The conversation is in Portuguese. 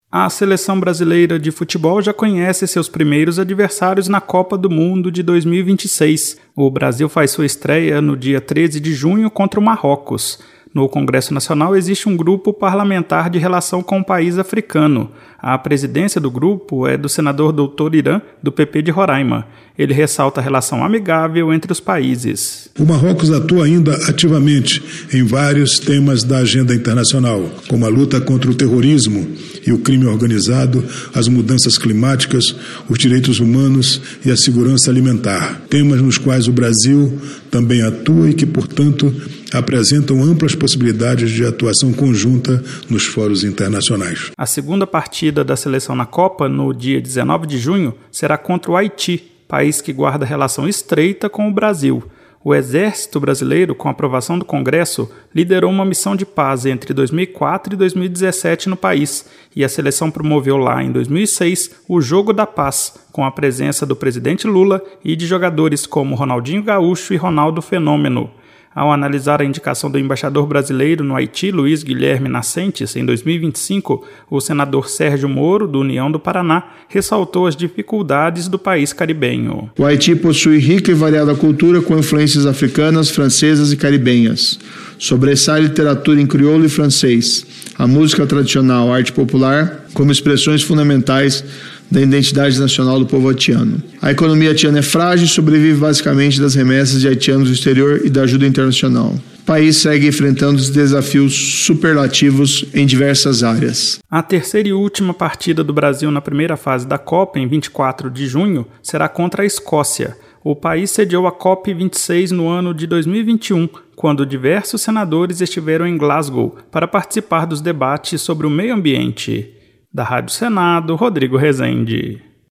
A seleção brasileira de futebol já conhece seus primeiros adversários na Copa do Mundo de 2026. O Brasil faz sua estreia no dia 13 de junho contra o Marrocos. No Congresso Nacional existe um grupo parlamentar de relação com o país africano. A presidência do grupo é do senador Dr. Irã, do PP de Roraima. Ele ressalta a relação amigável entre os países. O Marrocos atua ainda ativamente em vários temas da agenda internacional, como a luta contra o terrorismo e o crime organizado, as mudanças climáticas, os direitos humanos e a segurança alimentar. Temas nos quais o Brasil também atua e que, portanto, apresentam amplas possibilidades de atuação conjunta nos fóruns internacionais. A segunda partida da seleção na Copa, no dia 19 de junho, será contra o Haiti, país que guarda relação estreita com o Brasil. O Exército Brasileiro, com aprovação do Congresso, liderou uma missão de paz entre 2004 e 2017 no país, e a seleção promoveu lá, em 2006, o Jogo da Paz, com a presença do presidente Lula e de jogadores como Ronaldinho Gaúcho e Ronaldo Fenômeno. Ao analisar a indicação do embaixador brasileiro no Haiti, Luiz Guilherme Nascentes, em 2025, o senador Sérgio Moro, do União do Paraná, ressaltou as dificuldades do país caribenho. O Haiti possui rica e variada cultura com influências africanas, francesas e caribenhas. Sobressai a literatura em crioulo e francês, a música tradicional, a arte popular, como expressões fundamentais da identidade nacional do povo haitiano. A economia haitiana é frágil e sobrevive basicamente das remessas de haitianos do exterior e da ajuda internacional. O país segue enfrentando desafios superlativos em diversas áreas. A terceira e última partida do Brasil na primeira fase da Copa, em 24 de junho, será contra a Escócia. O país sediou a COP26 no ano de 2021, quando diversos senadores estiveram em Glasgow para participar dos debates sobre o meio ambiente. Da Rádio Senado, Rodrigo Rezende.